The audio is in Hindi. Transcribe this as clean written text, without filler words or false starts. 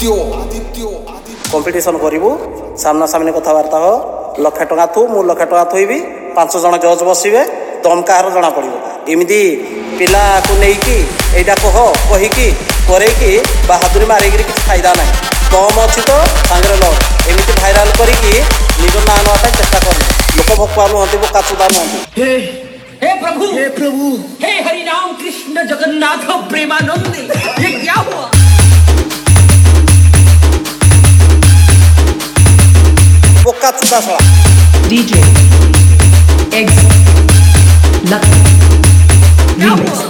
कंपिटिशन करू सामना सामने कथबार्ता हो 1 लाख टका थू मु 1 लाख टका थोइबी 5 जन जज बसवे दम कहार जना पड़ो एमती पिला को लेकिन एटा कह कहीकि करेकी बहादुरी मारिकी किसी फायदा ना कम अच्छी तो सांगे लग एमती भाइराल करके निज ना नापी चेष्टा कर लोक भकुआ नुहति बोकाचुदा नुहति हे प्रभु हे हरि राम कृष्ण जगन्नाथ प्रेमानंद ये क्या हुआ बोकाचुदा साला DJ X Lucky Remix